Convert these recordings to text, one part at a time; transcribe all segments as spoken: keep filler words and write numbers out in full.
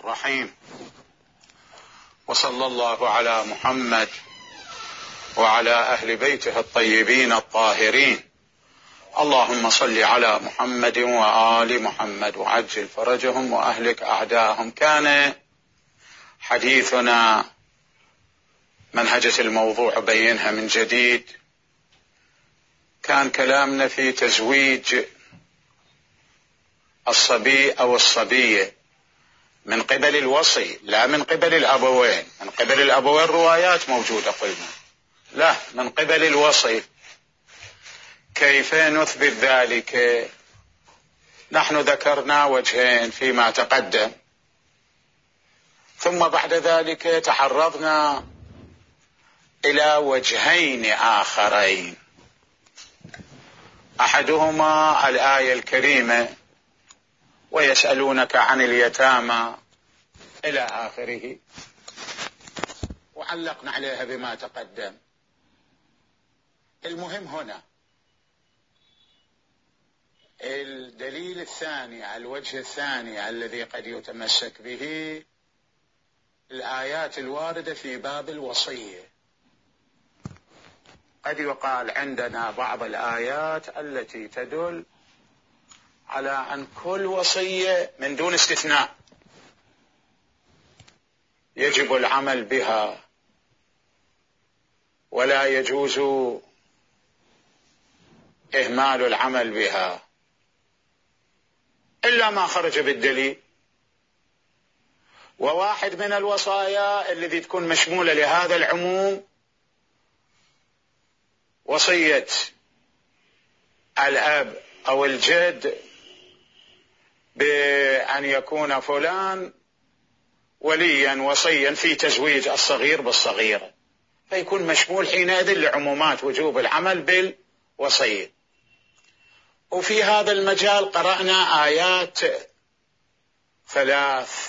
الرحيم. وصلى الله على محمد وعلى أهل بيته الطيبين الطاهرين. اللهم صل على محمد وآل محمد وعجل فرجهم وأهلك أعداءهم. كان حديثنا منهجة الموضوع بينها من جديد، كان كلامنا في تزويج الصبي أو الصبية من قبل الوصي، لا من قبل الأبوين. من قبل الأبوين روايات موجودة قلنا، لا من قبل الوصي. كيف نثبت ذلك؟ نحن ذكرنا وجهين فيما تقدم، ثم بعد ذلك تعرضنا إلى وجهين آخرين. أحدهما الآية الكريمة: ويسألونك عن اليتامى إلى آخره، وعلقنا عليها بما تقدم. المهم هنا الدليل الثاني، الوجه الثاني الذي قد يتمسك به الآيات الواردة في باب الوصية. قد يقال عندنا بعض الآيات التي تدل على أن كل وصية من دون استثناء يجب العمل بها، ولا يجوز إهمال العمل بها إلا ما خرج بالدليل. وواحد من الوصايا الذي تكون مشمولة لهذا العموم وصية الأب أو الجد بأن يكون فلان وليا وصيا في تزويج الصغير بالصغيرة، فيكون مشمول حينئذ لعمومات وجوب العمل بالوصية. وفي هذا المجال قرأنا آيات ثلاث.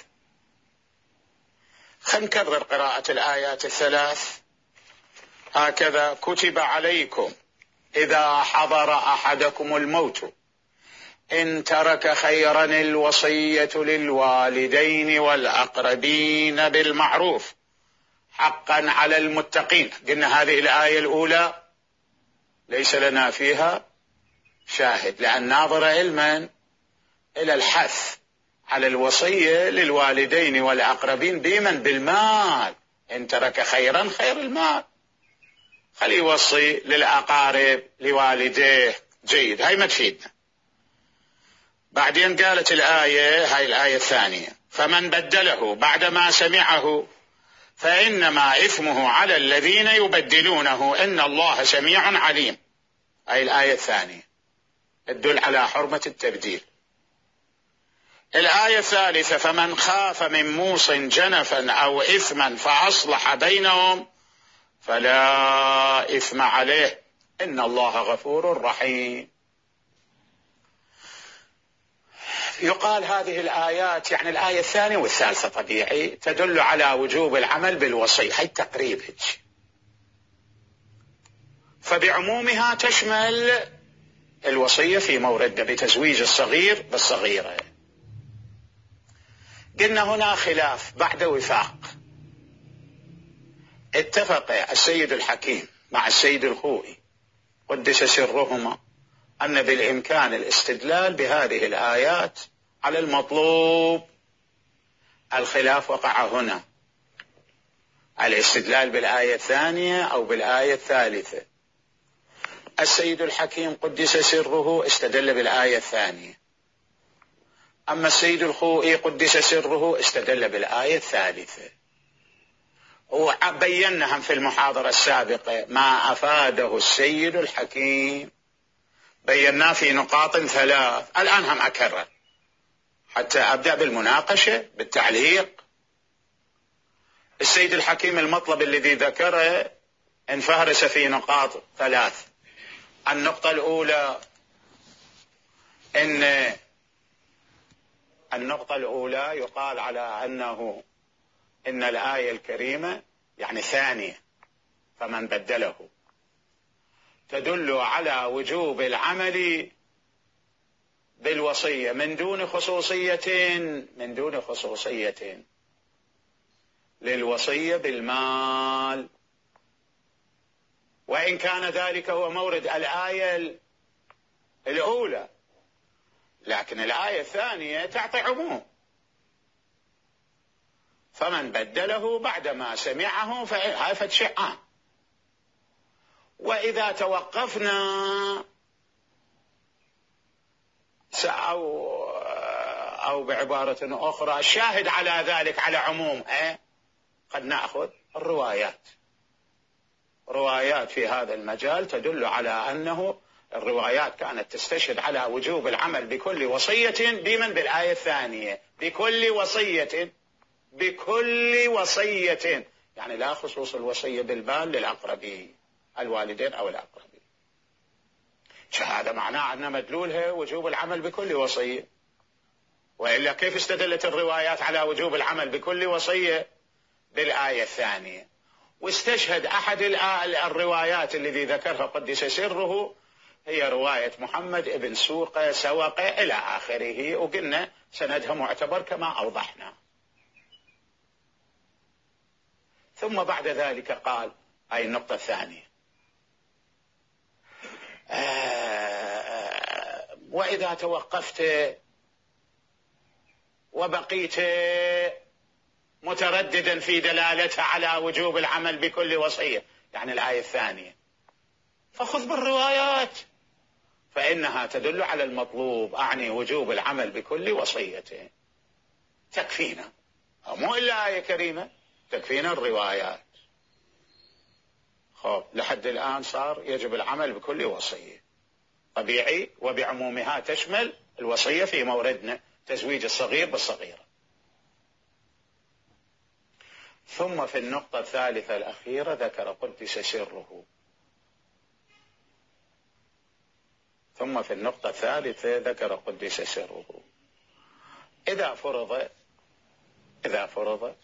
خلينا نكرر قراءة الآيات الثلاث. هكذا: كتب عليكم إذا حضر أحدكم الموت إن ترك خيرا الوصية للوالدين والأقربين بالمعروف حقا على المتقين. قلنا هذه الآية الأولى ليس لنا فيها شاهد، لأن ناظر علما إلى الحث على الوصية للوالدين والأقربين بمن؟ بالمال. إن ترك خيرا خير المال، خلي يوصي للأقارب لوالديه، جيد، هاي ما تفيدنا. بعدين قالت الآية، هاي الآية الثانية: فمن بدله بعدما سمعه فإنما إثمه على الذين يبدلونه إن الله سميع عليم. هاي الآية الثانية تدل على حرمة التبديل. الآية الثالثة: فمن خاف من موص جنفا أو إثما فأصلح بينهم فلا إثم عليه إن الله غفور رحيم. يقال هذه الآيات، يعني الآية الثانية والثالثة طبيعي، تدل على وجوب العمل بالوصية، هي تقريب هيك، فبعمومها تشمل الوصية في موردنا بتزويج الصغير بالصغيرة. قلنا هنا خلاف بعد وفاق. اتفق السيد الحكيم مع السيد الخوئي قدس سرهما أن بالإمكان الاستدلال بهذه الآيات على المطلوب. الخلاف وقع هنا، الاستدلال بالآية الثانية أو بالآية الثالثة. السيد الحكيم قدس سره استدل بالآية الثانية، أما السيد الخوئي قدس سره استدل بالآية الثالثة. وبيناهم في المحاضرة السابقة ما أفاده السيد الحكيم، بيناه في نقاط ثلاث. الآن هم أكرر حتى أبدأ بالمناقشة بالتعليق. السيد الحكيم المطلب الذي ذكره انفهرس في نقاط ثلاث. النقطة الأولى إن النقطة الأولى يقال على أنه إن الآية الكريمة يعني ثانية فمن بدله تدل على وجوب العمل بالوصية من دون خصوصية من دون خصوصية للوصية بالمال، وإن كان ذلك هو مورد الآية الأولى، لكن الآية الثانية تعطي عموم. فمن بدله بعدما سمعه فهذا فتشيء عام. وإذا توقفنا أو أو بعبارة أخرى الشاهد على ذلك على عمومه، قد نأخذ الروايات روايات في هذا المجال تدل على أنه الروايات كانت تستشهد على وجوب العمل بكل وصية بمن بالآية الثانية، بكل وصية بكل وصية، يعني لا خصوص الوصية بالمال للأقربين الوالدين أو الأقربين. هذا معناه أن مدلولها وجوب العمل بكل وصية، وإلا كيف استدلت الروايات على وجوب العمل بكل وصية بالآية الثانية؟ واستشهد أحد الروايات الذي ذكرها قدس سره هي رواية محمد ابن سوق سوق إلى آخره، وقلنا سندها معتبر كما أوضحنا. ثم بعد ذلك قال أي النقطة الثانية آه وإذا توقفت وبقيت مترددا في دلالتها على وجوب العمل بكل وصية، يعني الآية الثانية، فخذ بالروايات فإنها تدل على المطلوب، أعني وجوب العمل بكل وصية. تكفينا، أو مو إلا آية كريمة، تكفينا الروايات. خب لحد الآن صار يجب العمل بكل وصية طبيعي، وبعمومها تشمل الوصية في موردنا تزويج الصغير بالصغيرة. ثم في النقطة الثالثة الأخيرة ذكر قدس سره ثم في النقطة الثالثة ذكر قدس سره إذا فرض إذا فرض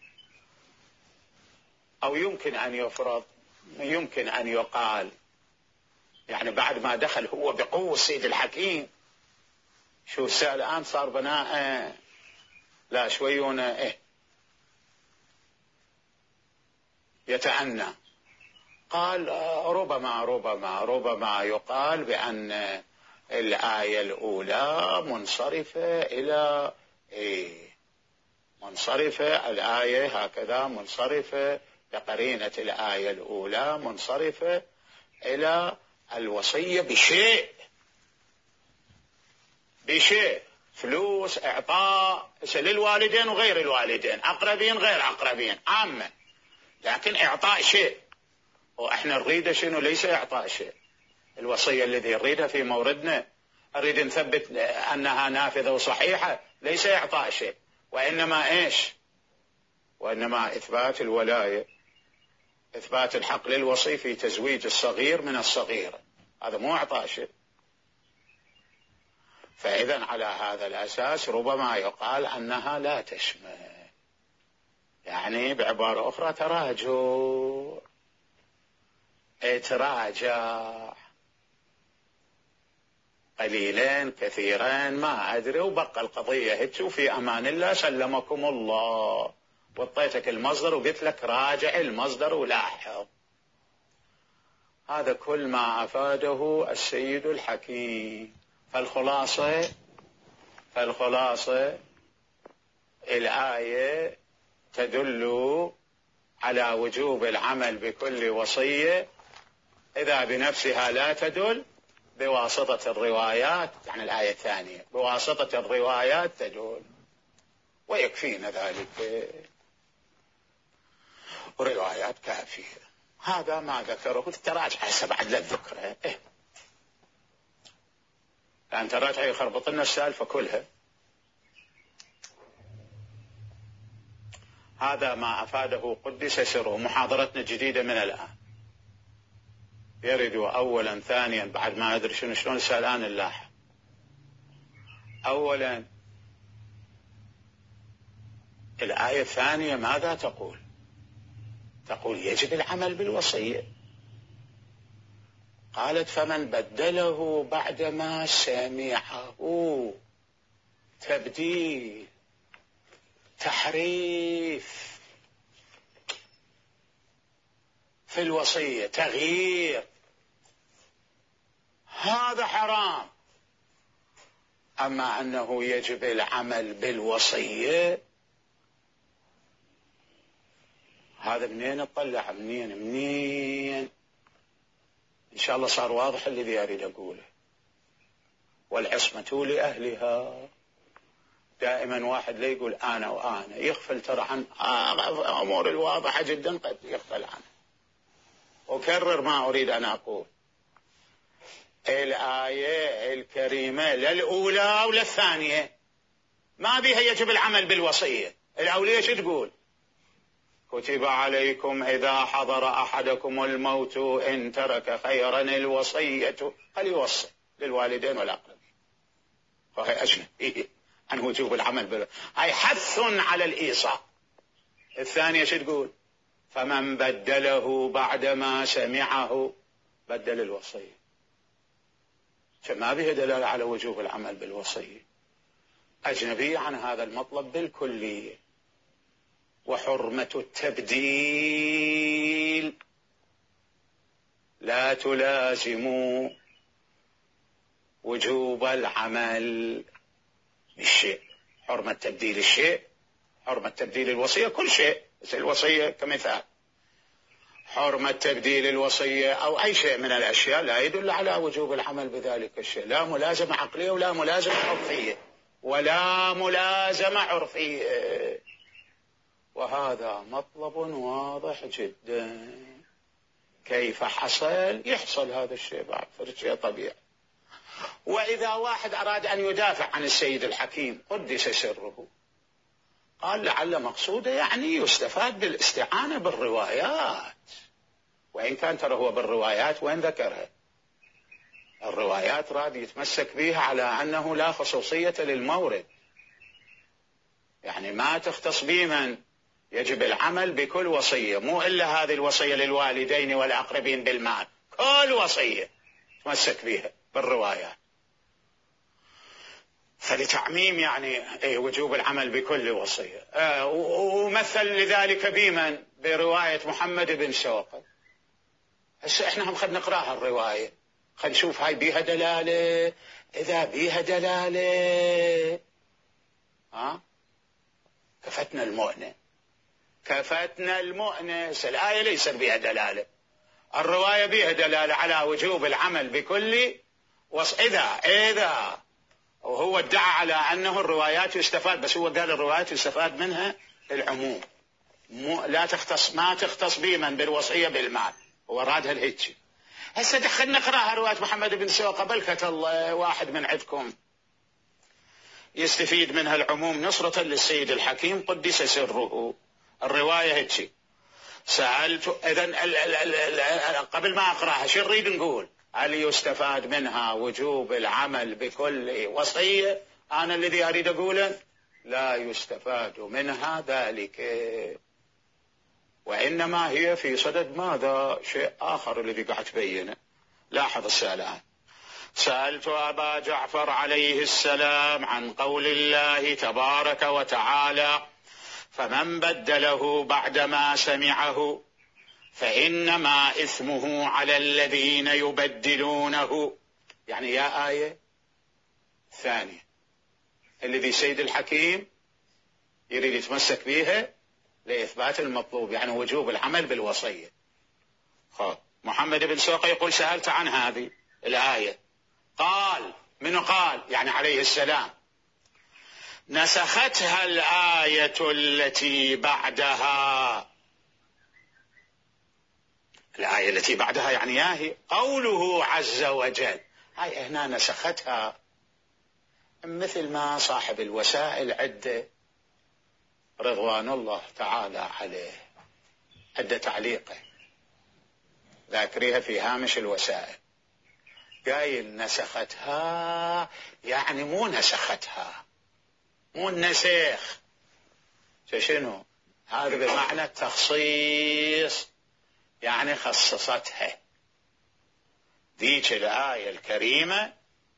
أو يمكن أن يفرض، يمكن أن يقال، يعني بعد ما دخل هو بقوة السيد الحكيم، شو السؤال الآن صار بناء لا شويون إيه يتأنى، قال ربما ربما ربما يقال بأن الآية الأولى منصرفة إلى إيه منصرفة الآية هكذا منصرفة بقرينة الآية الأولى منصرفة إلى الوصية بشيء بشيء فلوس إعطاء للوالدين وغير الوالدين، أقربين غير أقربين عامة، لكن إعطاء شيء. وإحنا نريد شنو؟ ليس إعطاء شيء. الوصية الذي نريدها في موردنا نريد نثبت أنها نافذة وصحيحة، ليس إعطاء شيء، وإنما إيش؟ وإنما إثبات الولاية، إثبات الحق للوصي في تزويج الصغير من الصغيرة، هذا مو إعطاء شيء. فإذا على هذا الأساس ربما يقال أنها لا تشمل، يعني بعبارة أخرى تراجع، تراجع قليلين كثيرين ما أدري، وبقى القضية هيك وفي أمان الله سلمكم الله، وطيتك المصدر وقلت لك راجع المصدر ولاحظ. هذا كل ما أفاده السيد الحكيم. فالخلاصة فالخلاصة الآية تدل على وجوب العمل بكل وصية، إذا بنفسها لا تدل بواسطة الروايات، يعني الآية الثانية بواسطة الروايات تدل، ويكفينا ذلك روايات كافية. هذا ما ذكره تراجع هسه بعد لا تذكره، إيه لأن تراجع يخربط لنا السالفة كلها. هذا ما أفاده قدس سره. محاضرتنا جديدة من الآن، يرد أولا ثانيا بعد ما أدري شنو شلون الآن اللاحق. أولا الآية الثانية ماذا تقول؟ تقول يجب العمل بالوصية. قالت فمن بدله بعدما سمعه. تبديل، تحريف في الوصية، تغيير، هذا حرام. أما أنه يجب العمل بالوصية، هذا منين اطلع؟ منين منين إن شاء الله صار واضح الذي أريد أقوله. والعصمة لأهلها. دائما واحد لا يقول أنا وأنا، يغفل ترى عن أمور الواضحة جدا قد يغفل عنها. أكرر ما أريد أن أقول. الآية الكريمة لا الأولى ولا الثانية ما بها يجب العمل بالوصية. الأولية شو تقول؟ كتب عليكم إذا حضر أحدكم الموت إن ترك خيرا الوصية فليوصي للوالدين والأقربين. فهي أجنبية عن وجوب العمل بالوصية، هاي حث على الإيصاء. الثانية شو تقول؟ فمن بدله بعدما سمعه بدل الوصية. فما به دلالة على وجوب العمل بالوصية. أجنبية عن هذا المطلب بالكلية. وحرمة التبديل لا تلازم وجوب العمل بالشيء. حرمة تبديل الشيء، حرمة تبديل الوصية، كل شيء، بس الوصية كمثال. حرمة تبديل الوصية أو أي شيء من الأشياء لا يدل على وجوب العمل بذلك الشيء. لا ملازمة عقلية ولا ملازمة عرفية ولا ملازمة عرفية. وهذا مطلب واضح جدا. كيف حصل؟ يحصل هذا الشيء بعد، فالشيء طبيعي. وإذا واحد أراد أن يدافع عن السيد الحكيم قدس سره، قال لعل مقصوده يعني يستفاد بالاستعانة بالروايات، وإن كان ترى هو بالروايات وين ذكرها؟ الروايات راد يتمسك بها على أنه لا خصوصية للمورد، يعني ما تختص بمن يجب العمل بكل وصية، مو إلا هذه الوصية للوالدين والأقربين بالمال، كل وصية تمسك بها بالروايات. فلتعميم يعني أي وجوب العمل بكل وصية. آه ومثل لذلك بمن؟ برواية محمد بن سوقة. هسه احنا هم خد نقراها الرواية، خد نشوف هاي بيها دلالة. إذا بيها دلالة ها كفتنا المؤنة، كفتنا المؤنة. الآية ليس بيها دلالة، الرواية بيها دلالة على وجوب العمل بكل وص... إذا إذا وهو ادعى على أنه الروايات يستفاد، بس هو قال الروايات يستفاد منها العموم، مو لا تختص، ما تختص بمن بالوصية بالمال، هو رادها الهيك. هسه دخلنا نقراها رواية محمد بن سوقة، بلكة الله واحد من عندكم يستفيد منها العموم نصرة للسيد الحكيم قدس سره. الرواية هيك. سألت إذن قبل ما أقراها شو نريد نقول؟ هل يستفاد منها وجوب العمل بكل وصية؟ أنا الذي أريد أقوله لا يستفاد منها ذلك، وإنما هي في صدد ماذا؟ شيء آخر الذي قاعد تبينه. لاحظ السؤال. سألت أبا جعفر عليه السلام عن قول الله تبارك وتعالى فمن بدله بعدما سمعه فإنما إثمه على الذين يبدلونه. يعني يا آية ثانية الذي سيد الحكيم يريد يتمسك بها لإثبات المطلوب، يعني وجوب العمل بالوصية. خب محمد بن سوقة يقول سألت عن هذه الآية، قال من قال يعني عليه السلام نسختها الآية التي بعدها. الآية التي بعدها يعني ياهي قوله عز وجل، هاي هنا نسختها. مثل ما صاحب الوسائل عدة رضوان الله تعالى عليه عدة تعليقه ذاكريها في هامش الوسائل، قايل نسختها يعني مو نسختها، مو النسخ، شنو هذا؟ بمعنى التخصيص، يعني خصصتها. ذيك الآية الكريمة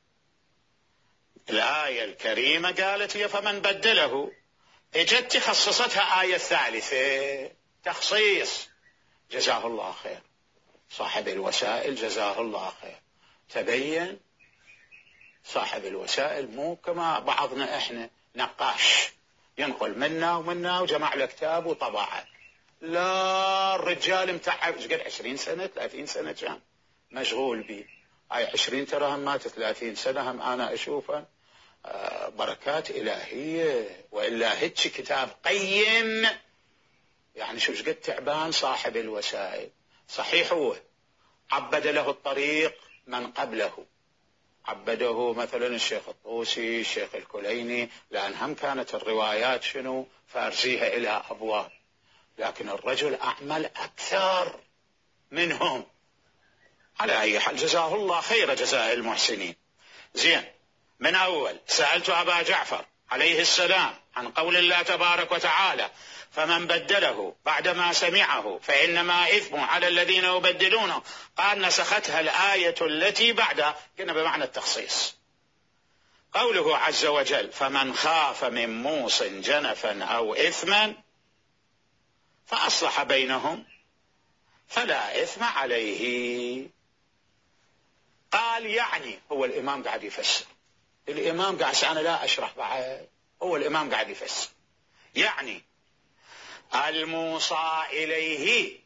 الآية الكريمة قالت هي فمن بدله، اجت خصصتها آية ثالثة تخصيص. جزاه الله خير صاحب الوسائل، جزاه الله خير. تبين صاحب الوسائل مو كما بعضنا احنا نقاش ينقل منا ومنا وجمع له كتاب وطبعه. لا، الرجال متعب ايش قد عشرين سنة ثلاثين سنة كان مشغول بي. هاي عشرين ترى هم مات ثلاثين سنة هم انا اشوفها بركات إلهية. وإلا هيك كتاب قيم يعني شو قد تعبان صاحب الوسائل. صحيح هو عبد له الطريق من قبله، عبده مثلا الشيخ الطوسي الشيخ الكليني، لأن هم كانت الروايات شنو فارزيها إلى أبواب، لكن الرجل أعمل أكثر منهم. على أي حال جزاه الله خير جزاء المحسنين. زين، من أول سألت أبا جعفر عليه السلام عن قول الله تبارك وتعالى فمن بدله بعدما سمعه فإنما إثمه على الذين يبدلونه، قال نسختها الآية التي بعدها، كنا بمعنى التخصيص. قوله عز وجل فمن خاف من موص جنفا أو إثما فأصلح بينهم فلا إثم عليه. قال يعني هو الإمام قاعد يفسر، الإمام قاعد، أنا لا أشرح بعد، هو الإمام قاعد يفسر. يعني الموصى إليه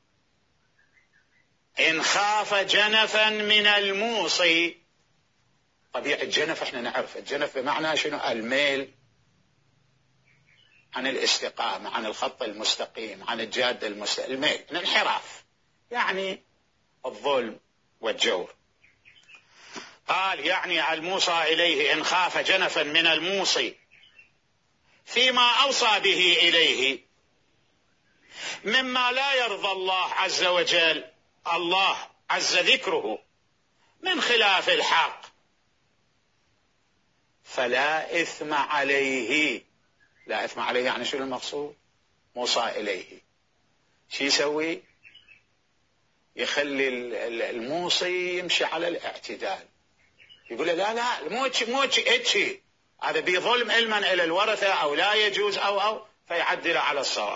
إن خاف جنفا من الموصي. طبيعة الجنف احنا نعرف الجنف بمعنى شنو، الميل عن الاستقامة، عن الخط المستقيم، عن الجادة المستقيم، الميل الانحراف، يعني الظلم والجور. قال يعني الموصى إليه إن خاف جنفا من الموصي فيما أوصى به إليه مما لا يرضى الله عز وجل، الله عز ذكره، من خلاف الحق، فلا إثم عليه. لا إثم عليه يعني شو المقصود؟ موصى إليه شو يسوي؟ يخلي الموصي يمشي على الاعتدال، يقول له لا لا مو مو اتشي، هذا بظلم علما الى الورثه او لا يجوز او او فيعدل على الصواب.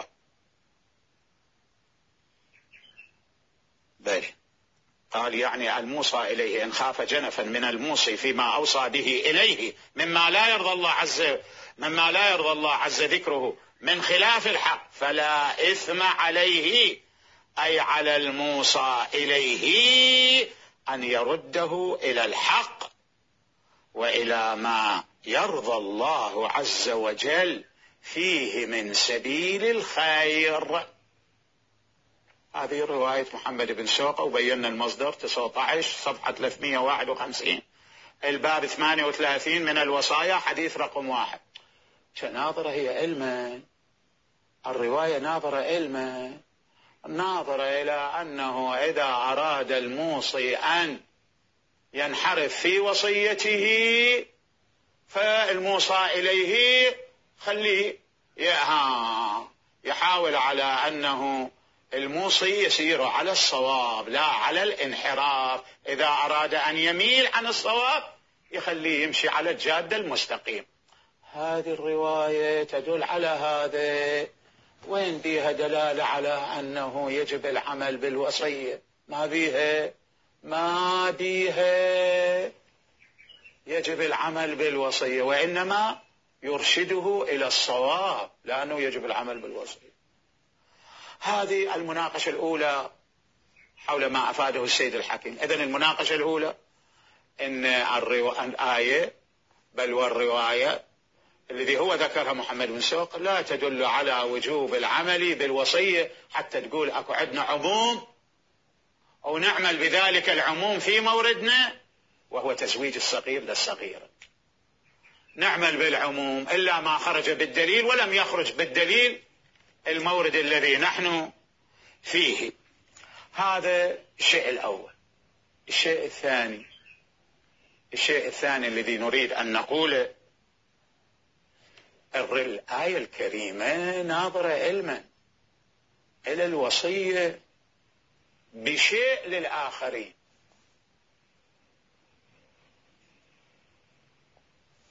بل قال يعني الموصى اليه ان خاف جنفا من الموصي فيما اوصى به اليه مما لا يرضى الله عز مما لا يرضى الله عز ذكره من خلاف الحق فلا اثم عليه، اي على الموصى اليه ان يرده الى الحق وإلى ما يرضى الله عز وجل فيه من سبيل الخير. هذه رواية محمد بن سوقة، وبينا المصدر تسعة عشر صفحة ثلاثمئة وواحد وخمسين، الباب ثمانية وثلاثين من الوصايا، حديث رقم واحد. ناظرة هي علما، الرواية ناظرة علما، ناظرة إلى أنه إذا أراد الموصي أن ينحرف في وصيته فالموصى إليه خليه يحاول على أنه الموصي يسير على الصواب لا على الانحراف. إذا أراد أن يميل عن الصواب يخليه يمشي على الجادة المستقيم. هذه الرواية تدل على هذا. وين بيها دلالة على أنه يجب العمل بالوصية؟ ما بيها ما بيها يجب العمل بالوصية، وإنما يرشده إلى الصواب لأنه يجب العمل بالوصية. هذه المناقشة الأولى حول ما أفاده السيد الحكيم. إذن المناقشة الأولى إن الآية بل والرواية الذي هو ذكرها محمد بن سوق لا تدل على وجوب العمل بالوصية حتى تقول أكو عندنا عموم أو نعمل بذلك العموم في موردنا وهو تزويج الصغير للصغيرة. نعمل بالعموم إلا ما خرج بالدليل، ولم يخرج بالدليل المورد الذي نحن فيه. هذا الشيء الأول. الشيء الثاني الشيء الثاني الذي نريد أن نقوله، الآية الكريمة ناظرة علما إلى الوصية بشيء للآخرين.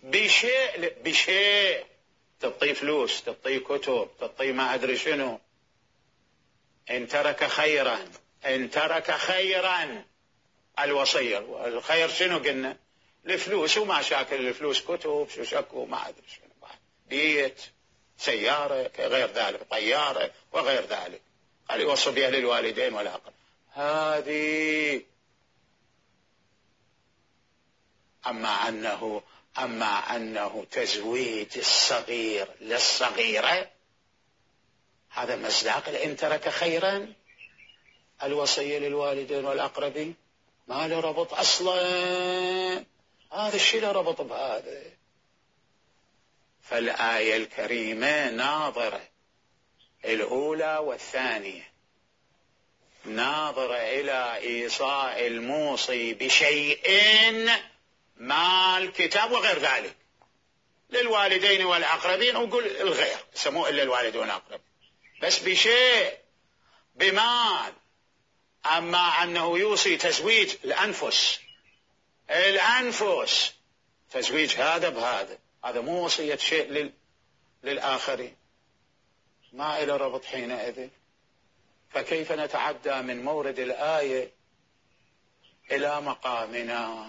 بشيء بشيء تعطيه فلوس، تعطيه كتب، تعطيه ما أدري شنو. إن ترك خيرا إن ترك خيرا الوصية. الخير شنو قلنا؟ الفلوس وما شاكل الفلوس، كتب شو شكو ما أدري شنو، بيت، سيارة، غير ذلك، طيارة وغير ذلك. قال يوصي بها للوالدين والأقرب. هذه أما أنه أما أنه تزويج الصغير للصغيرة، هذا مصداق إن ترك خيرا الوصية للوالدين والأقربين، ما له ربط أصلا. هذا الشيء له ربط بهذا. فالآية الكريمة ناظرة، الأولى والثانية ناظرة إلى إيصاء الموصي بشيء ما الكتاب وغير ذلك للوالدين والأقربين، وقل الغير سموه إلا الوالدين والأقربين، بس بشيء بمال. أما أنه يوصي تزويج الأنفس الأنفس تزويج هذا بهذا، هذا مو وصية شيء لل... للآخرين، ما إلى ربط حينئذ. فكيف نتعدى من مورد الآية إلى مقامنا؟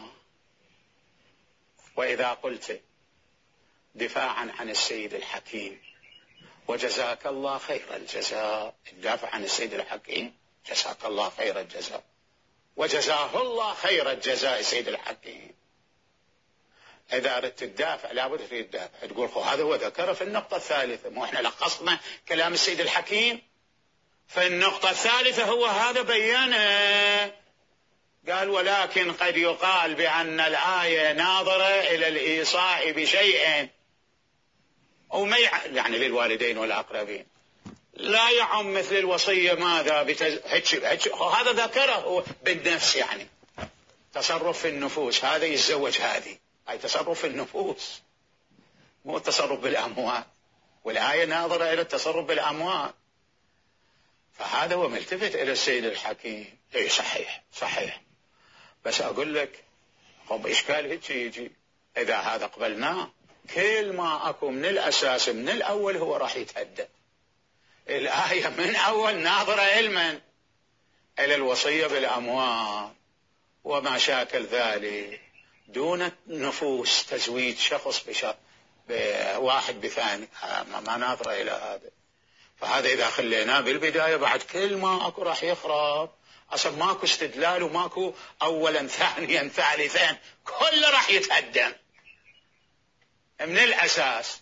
وإذا قلت دفاعا عن السيد الحكيم، وجزاك الله خير الجزاء، الدافع عن السيد الحكيم جزاك الله خير الجزاء، وجزاه الله خير الجزاء السيد الحكيم. إذا أردت الدافع لابد في الدافع تقول خو هذا هو ذكره في النقطة الثالثة، مو إحنا لخصنا كلام السيد الحكيم في النقطة الثالثة، هو هذا بيانه. قال ولكن قد يقال بأن الآية ناظرة إلى الإيصاء بشيء وما يعني للوالدين والأقربين، لا يعم مثل الوصية ماذا بتز... هتش... هتش... هذا ذكره بالنفس، يعني تصرف في النفوس، هذا يتزوج هذه، أي تصرف في النفوس مو التصرف بالأموال، والآية ناظرة إلى التصرف بالأموال. فهذا هو ملتفت إلى السيد الحكيم. إيه صحيح صحيح، بس أقول لك طب إشكال هيك يجي إذا هذا قبلناه، كل ما أكو من الأساس من الأول هو راح يتهدى. الآية من أول ناظرة علما إلى الوصية بالأموال وما شاكل ذلك، دون نفوس تزويج شخص بواحد بثاني، ما ناظرة إلى هذا. فهذا إذا خليناه بالبداية بعد كل ما أكو راح يخرب، أصلا ماكو استدلال وماكو أولا ثانيا ثالثا، كله راح يتهدم من الأساس.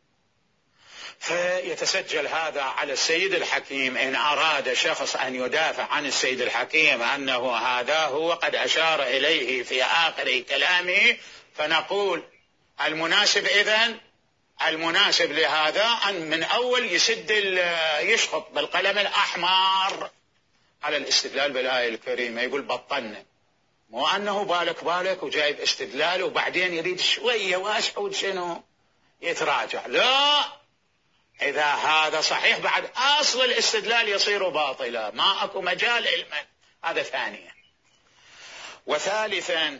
فيتسجل هذا على السيد الحكيم إن أراد شخص أن يدافع عن السيد الحكيم أنه هذا هو قد أشار إليه في آخر كلامه، فنقول المناسب إذن المناسب لهذا أن من أول يسد يشخط بالقلم الأحمر على الاستدلال بالآية الكريمة، يقول بطلنا، مو أنه بالك بالك وجايب استدلال وبعدين يريد شوية واشعود شنو يتراجع. لا، إذا هذا صحيح بعد أصل الاستدلال يصير باطلا، ما أكو مجال علما. هذا ثانيا. وثالثا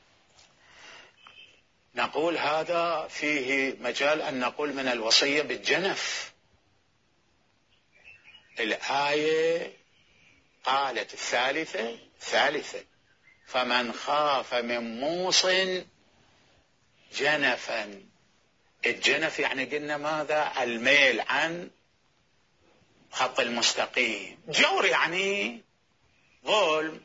نقول هذا فيه مجال أن نقول من الوصية بالجنف. الآية قالت الثالثة ثالثة فمن خاف من موص جنفا. الجنف يعني قلنا ماذا؟ الميل عن خط المستقيم، جور يعني ظلم.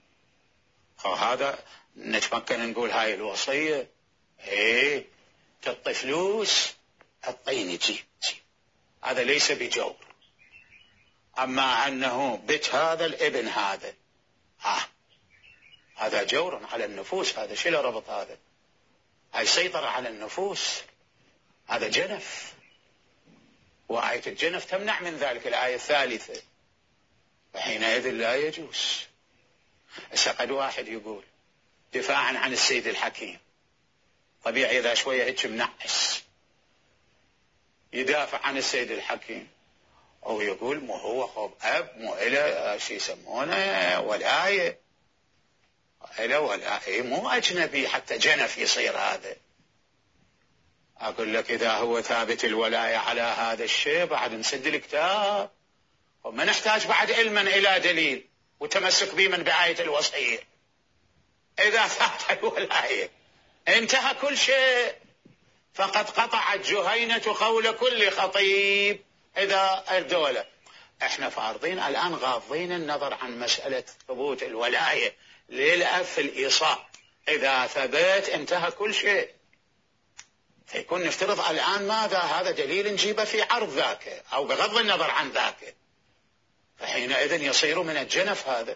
هذا نتمكن نقول هاي الوصية ايه تعطي فلوس الطيني جيب جيب، هذا ليس بجور. أما أنه بيت هذا الابن هذا آه هذا جور على النفوس، هذا شيء ربط، هذا هاي سيطرة على النفوس، هذا جنف، وآية الجنف تمنع من ذلك الآية الثالثة، فحينئذ لا يجوز. هسه قد واحد يقول دفاعا عن السيد الحكيم، طبيعي إذا شوية هيك منعس يدافع عن السيد الحكيم، أو يقول مو هو خب أب مو إلى شي يسمونه ولاية، إلى ولاية مو أجنبي حتى جنف يصير هذا. أقول لك إذا هو ثابت الولاية على هذا الشيء بعد نسد الكتاب، وما نحتاج بعد علما إلى دليل وتمسك به من بآية الوصية. إذا ثابت الولاية انتهى كل شيء، فقد قطعت جهينة قول كل خطيب إذا الدولة. احنا فارضين الآن غاضين النظر عن مسألة ثبوت الولاية للأف في الإيصاء. إذا ثبت انتهى كل شيء، فيكون نفترض الآن ماذا؟ هذا دليل نجيبه في عرض ذاك أو بغض النظر عن ذاك، فحينئذ يصير من الجنف هذا،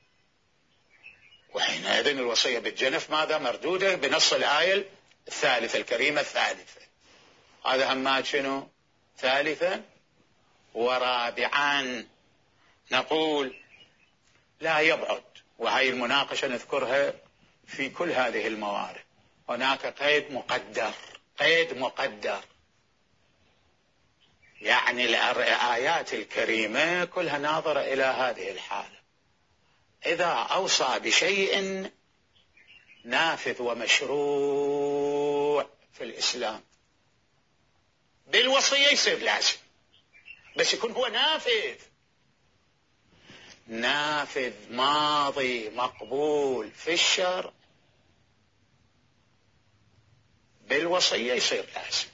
وحينئذ الوصية بالجنف ماذا؟ مردودة بنص الآية الثالثة الكريمة الثالثة. هذا همات شنو؟ ثالثا. ورابعا نقول لا يبعد، وهي المناقشة نذكرها في كل هذه الموارد، هناك قيد مقدر، قيد مقدر، يعني الآيات الكريمة كلها ناظرة إلى هذه الحالة. إذا أوصى بشيء نافذ ومشروع في الإسلام بالوصية يصير لازم، بس يكون هو نافذ، نافذ ماضي مقبول في الشرع، بالوصية يصير لازم.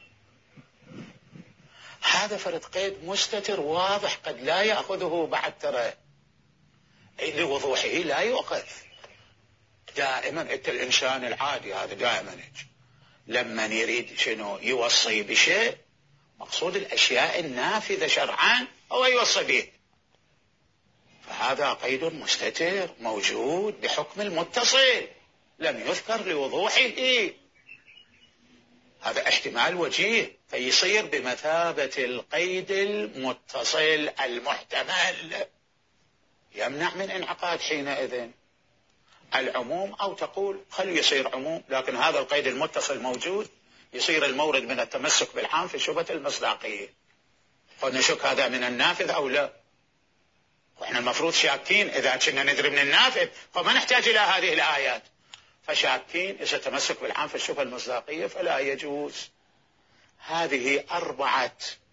هذا فرد قيد مستتر واضح قد لا يأخذه بعد، ترى لوضوحه لا يؤخذ. دائما انت الإنسان العادي هذا دائما لما يريد شنو يوصي بشيء مقصود الأشياء النافذة شرعا هو يوصي به، فهذا قيد مستتر موجود بحكم المتصل لم يذكر لوضوحه، هذا احتمال وجيه، فيصير بمثابة القيد المتصل المحتمل، يمنع من انعقاد حينئذ العموم، أو تقول خلوا يصير عموم لكن هذا القيد المتصل موجود، يصير المورد من التمسك بالعام في شبهة المصداقية، فنشك هذا من النافذ أو لا. وإحنا المفروض شاكين، إذا كنا ندري من النافذ فما نحتاج إلى هذه الآيات، فشاكين إذا تمسك بالعام في الشبهة المصداقية فلا يجوز. هذه أربعة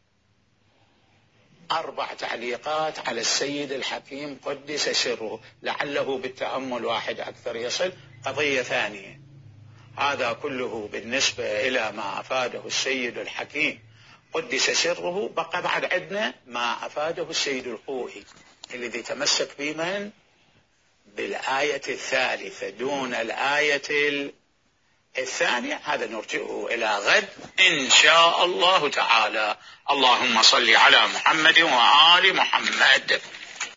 أربع تعليقات على السيد الحكيم قدس سره، لعله بالتأمل واحد أكثر يصل. قضية ثانية، هذا كله بالنسبة إلى ما أفاده السيد الحكيم قدس سره، بقى بعد عندنا ما أفاده السيد الخوئي الذي تمسك بمن بالآية الثالثة دون الآية الثانية. هذا نرجئه إلى غد إن شاء الله تعالى. اللهم صل على محمد وآل محمد.